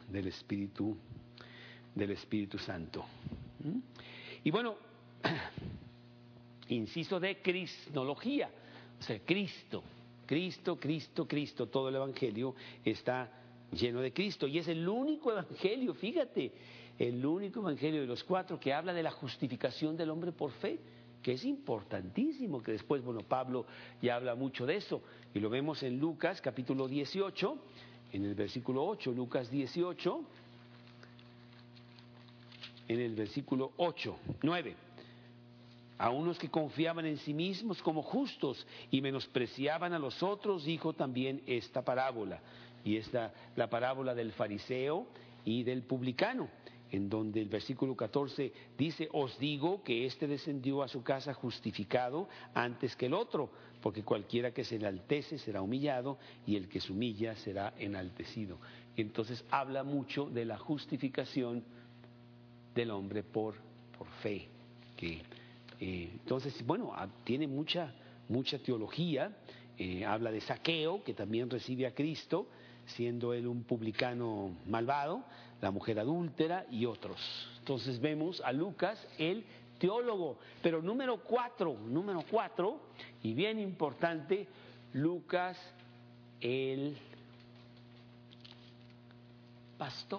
Santo. Y bueno, inciso de cristología, o sea, Cristo, todo el Evangelio está lleno de Cristo, y es el único Evangelio, fíjate, el único Evangelio de los 4 que habla de la justificación del hombre por fe, que es importantísimo, que después, bueno, Pablo ya habla mucho de eso, y lo vemos en Lucas capítulo 18, en el versículo 8, Lucas 18, en el versículo 8, 9. A unos que confiaban en sí mismos como justos y menospreciaban a los otros, dijo también esta parábola. Y es la parábola del fariseo y del publicano, en donde el versículo 14 dice: os digo que éste descendió a su casa justificado antes que el otro, porque cualquiera que se enaltece será humillado, y el que se humilla será enaltecido. Entonces habla mucho de la justificación del hombre por fe, entonces, bueno, tiene mucha teología. Habla de Zaqueo, que también recibe a Cristo, siendo él un publicano malvado, la mujer adúltera y otros. Entonces vemos a Lucas, el teólogo. Pero número cuatro, y bien importante, Lucas, el pastor.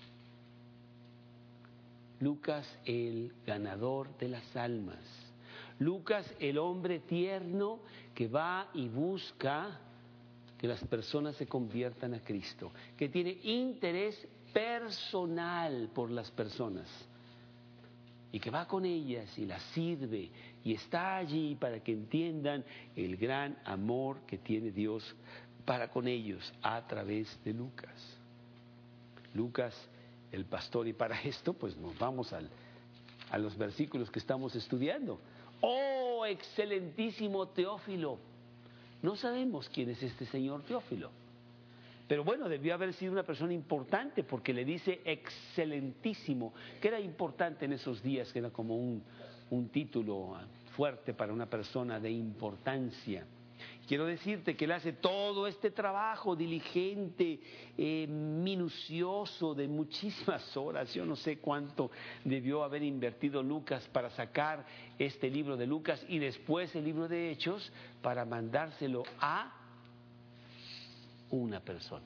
Lucas, el ganador de las almas. Lucas, el hombre tierno que va y busca que las personas se conviertan a Cristo, que tiene interés personal por las personas y que va con ellas y las sirve y está allí para que entiendan el gran amor que tiene Dios para con ellos a través de Lucas. Lucas, el pastor, y para esto pues nos vamos a los versículos que estamos estudiando. ¡Oh, excelentísimo Teófilo! No sabemos quién es este señor Teófilo, pero bueno, debió haber sido una persona importante porque le dice excelentísimo, que era importante en esos días, que era como un título fuerte para una persona de importancia. Quiero decirte que él hace todo este trabajo diligente, minucioso, de muchísimas horas. Yo no sé cuánto debió haber invertido Lucas para sacar este libro de Lucas y después el libro de Hechos para mandárselo a una persona.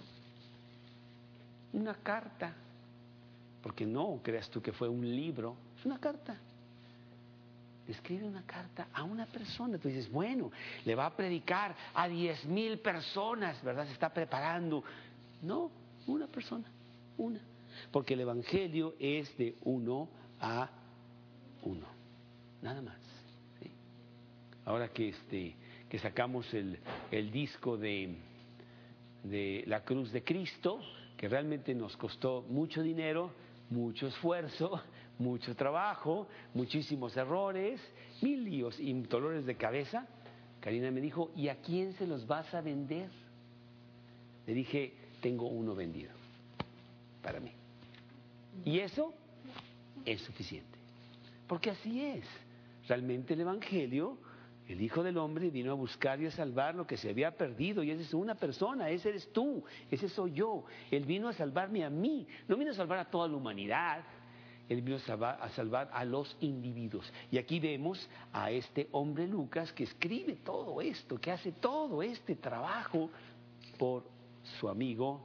Una carta. Porque no creas tú que fue un libro, es una carta. Escribe una carta a una persona. Tú dices, bueno, le va a predicar a 10,000 personas, ¿verdad? Se está preparando. No, una persona, una. Porque el Evangelio es de 1 a 1, nada más. ¿Sí? Ahora que sacamos el disco de la cruz de Cristo, que realmente nos costó mucho dinero, mucho esfuerzo, mucho trabajo, muchísimos errores, 1000 líos y dolores de cabeza. Karina me dijo, ¿y a quién se los vas a vender? Le dije, tengo uno vendido para mí. Y eso es suficiente. Porque así es. Realmente el Evangelio, el Hijo del Hombre vino a buscar y a salvar lo que se había perdido. Y esa es una persona, ese eres tú, ese soy yo. Él vino a salvarme a mí, no vino a salvar a toda la humanidad. Él vino a salvar a los individuos. Y aquí vemos a este hombre Lucas que escribe todo esto, que hace todo este trabajo por su amigo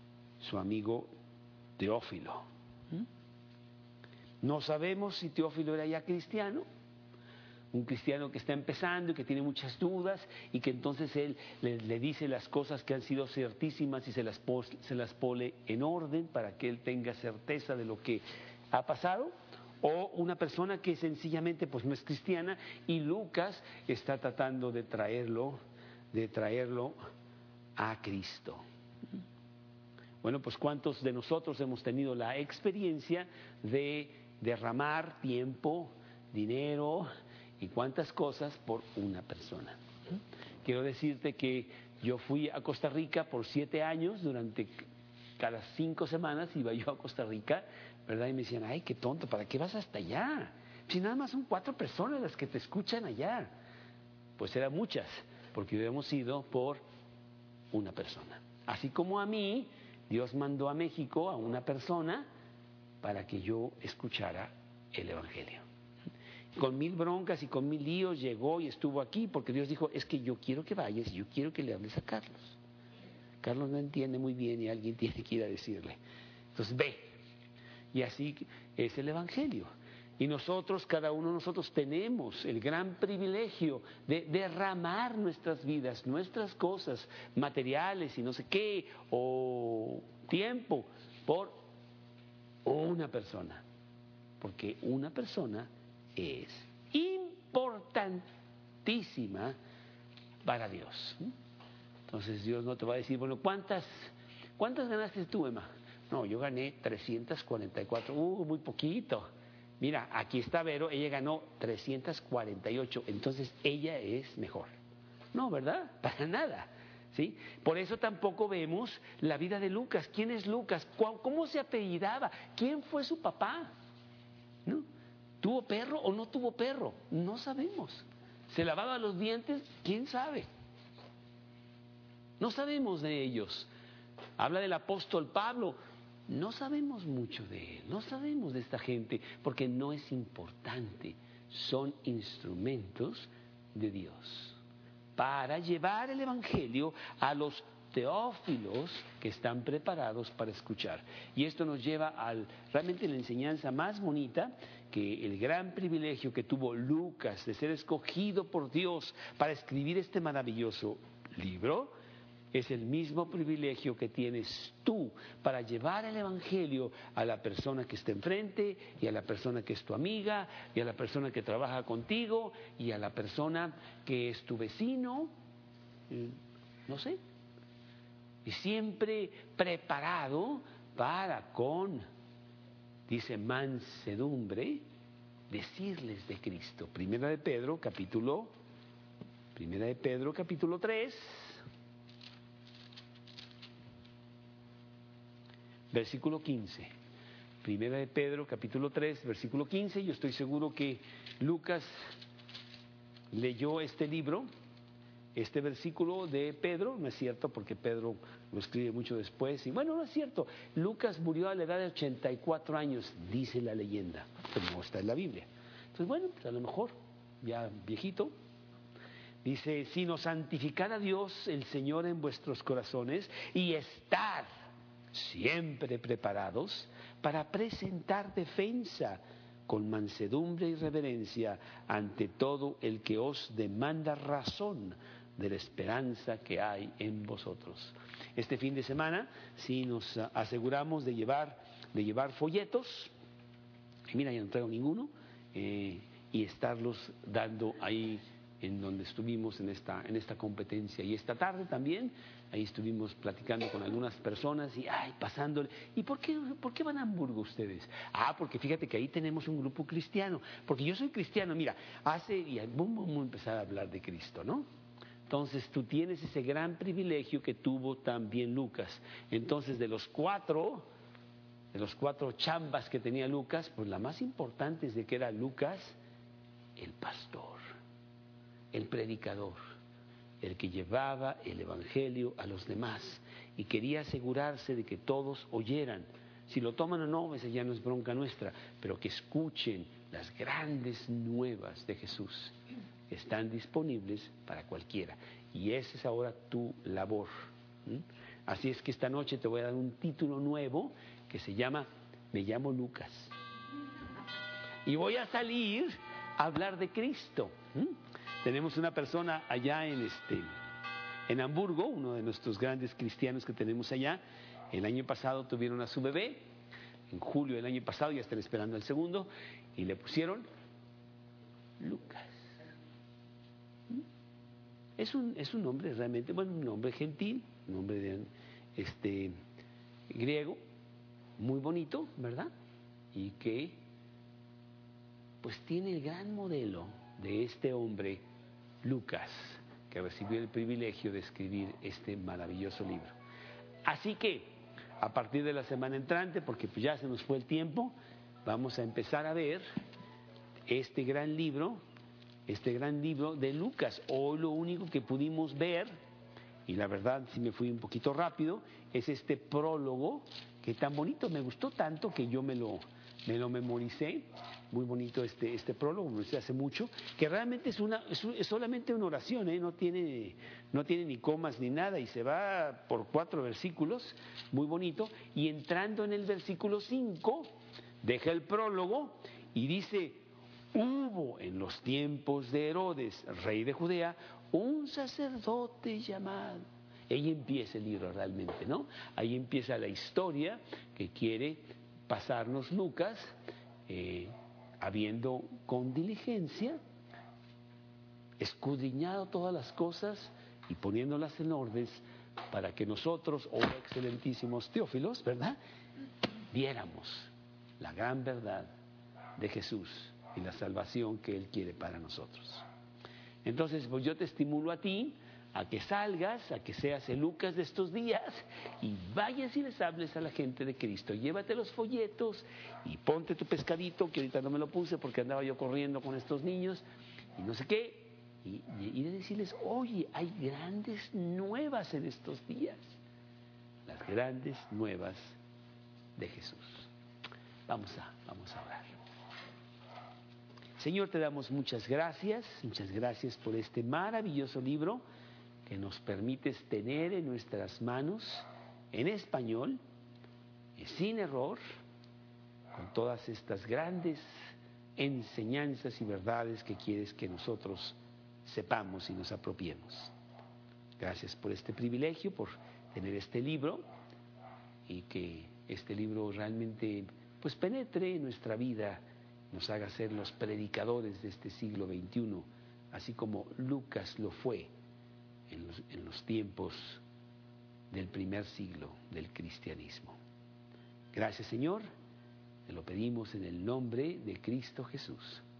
Teófilo. No sabemos si Teófilo era ya cristiano, un cristiano que está empezando y que tiene muchas dudas y que entonces él le dice las cosas que han sido ciertísimas y se las pone en orden para que él tenga certeza de lo que ha pasado, o una persona que sencillamente pues no es cristiana y Lucas está tratando de traerlo a Cristo. Bueno, pues ¿cuántos de nosotros hemos tenido la experiencia de derramar tiempo, dinero y cuántas cosas por una persona? Quiero decirte que yo fui a Costa Rica por 7 años, durante cada 5 semanas iba yo a Costa Rica, ¿verdad? Y me decían, ay, qué tonto, ¿para qué vas hasta allá? Si nada más son 4 personas las que te escuchan allá. Pues eran muchas, porque habíamos ido por una persona. Así como a mí, Dios mandó a México a una persona para que yo escuchara el Evangelio. Con 1000 broncas y con 1000 líos llegó y estuvo aquí, porque Dios dijo, es que yo quiero que vayas y yo quiero que le hables a Carlos. Carlos no entiende muy bien y alguien tiene que ir a decirle. Entonces ve. Y así es el Evangelio. Y nosotros, cada uno de nosotros tenemos el gran privilegio de derramar nuestras vidas, nuestras cosas materiales y no sé qué, o tiempo, por una persona. Porque una persona es importantísima para Dios. Entonces Dios no te va a decir, bueno, ¿cuántas ganaste tú, Emma? No, yo gané 344, muy poquito. Mira, aquí está Vero, ella ganó 348, entonces ella es mejor. No, ¿verdad? Para nada. ¿Sí? Por eso tampoco vemos la vida de Lucas. ¿Quién es Lucas? ¿Cómo se apellidaba? ¿Quién fue su papá? ¿No? ¿Tuvo perro o no tuvo perro? No sabemos. ¿Se lavaba los dientes? ¿Quién sabe? No sabemos de ellos. Habla del apóstol Pablo. No sabemos mucho de él, no sabemos de esta gente, porque no es importante. Son instrumentos de Dios para llevar el evangelio a los teófilos que están preparados para escuchar. Y esto nos lleva a realmente la enseñanza más bonita, que el gran privilegio que tuvo Lucas de ser escogido por Dios para escribir este maravilloso libro, es el mismo privilegio que tienes tú para llevar el evangelio a la persona que está enfrente, y a la persona que es tu amiga, y a la persona que trabaja contigo, y a la persona que es tu vecino, no sé. Y siempre preparado para, con, dice, mansedumbre, decirles de Cristo. Primera de Pedro, capítulo 3, versículo 15. Primera de Pedro, capítulo 3, versículo 15. Yo estoy seguro que Lucas leyó este libro, este versículo de Pedro. No es cierto, porque Pedro lo escribe mucho después. Y bueno, no es cierto. Lucas murió a la edad de 84 años, dice la leyenda, pero no está en la Biblia. Entonces, bueno, pues a lo mejor, ya viejito. Dice, sino santificad a Dios el Señor en vuestros corazones y estad siempre preparados para presentar defensa con mansedumbre y reverencia ante todo el que os demanda razón de la esperanza que hay en vosotros. Este fin de semana sí nos aseguramos de llevar folletos, y mira, ya no traigo ninguno, y estarlos dando ahí en donde estuvimos en esta competencia. Y esta tarde también, ahí estuvimos platicando con algunas personas y pasándole. ¿Y por qué van a Hamburgo ustedes? Porque fíjate que ahí tenemos un grupo cristiano. Porque yo soy cristiano, mira, y vamos a empezar a hablar de Cristo, ¿no? Entonces tú tienes ese gran privilegio que tuvo también Lucas. Entonces de los cuatro chambas que tenía Lucas, pues la más importante es de que era Lucas el pastor, el predicador, el que llevaba el evangelio a los demás y quería asegurarse de que todos oyeran. Si lo toman o no, esa ya no es bronca nuestra, pero que escuchen las grandes nuevas de Jesús. Están disponibles para cualquiera, y esa es ahora tu labor. Así es que esta noche te voy a dar un título nuevo que se llama Me llamo Lucas, y voy a salir a hablar de Cristo. Tenemos una persona allá en Hamburgo, uno de nuestros grandes cristianos que tenemos allá. El año pasado tuvieron a su bebé, en julio del año pasado, ya están esperando el segundo, y le pusieron Lucas. Es un nombre realmente, bueno, un nombre gentil, un nombre griego, muy bonito, ¿verdad? Y que pues tiene el gran modelo de este hombre, Lucas, que recibió el privilegio de escribir este maravilloso libro. Así que, a partir de la semana entrante, porque pues ya se nos fue el tiempo, vamos a empezar a ver este gran libro de Lucas. Hoy lo único que pudimos ver, y la verdad si me fui un poquito rápido, es este prólogo, que tan bonito, me gustó tanto que yo me lo memoricé. Muy bonito este prólogo, me lo hice hace mucho, que realmente es solamente una oración, no tiene ni comas ni nada, y se va por 4 versículos, muy bonito. Y entrando en el versículo 5, deja el prólogo y dice: hubo en los tiempos de Herodes, rey de Judea, un sacerdote llamado. Ahí empieza el libro realmente, ¿no? Ahí empieza la historia que quiere pasarnos Lucas, habiendo con diligencia escudriñado todas las cosas y poniéndolas en orden para que nosotros, excelentísimos teófilos, ¿verdad?, viéramos la gran verdad de Jesús y la salvación que Él quiere para nosotros. Entonces, pues yo te estimulo a ti a que salgas, a que seas el Lucas de estos días y vayas y les hables a la gente de Cristo. Llévate los folletos y ponte tu pescadito, que ahorita no me lo puse porque andaba yo corriendo con estos niños y no sé qué, y de decirles: oye, hay grandes nuevas en estos días. Las las grandes nuevas de Jesús. Vamos a orar. Señor, te damos muchas gracias por este maravilloso libro que nos permites tener en nuestras manos, en español, sin error, con todas estas grandes enseñanzas y verdades que quieres que nosotros sepamos y nos apropiemos. Gracias por este privilegio, por tener este libro y que este libro realmente pues penetre en nuestra vida, nos haga ser los predicadores de este siglo XXI, así como Lucas lo fue en los tiempos del primer siglo del cristianismo. Gracias, Señor, te lo pedimos en el nombre de Cristo Jesús.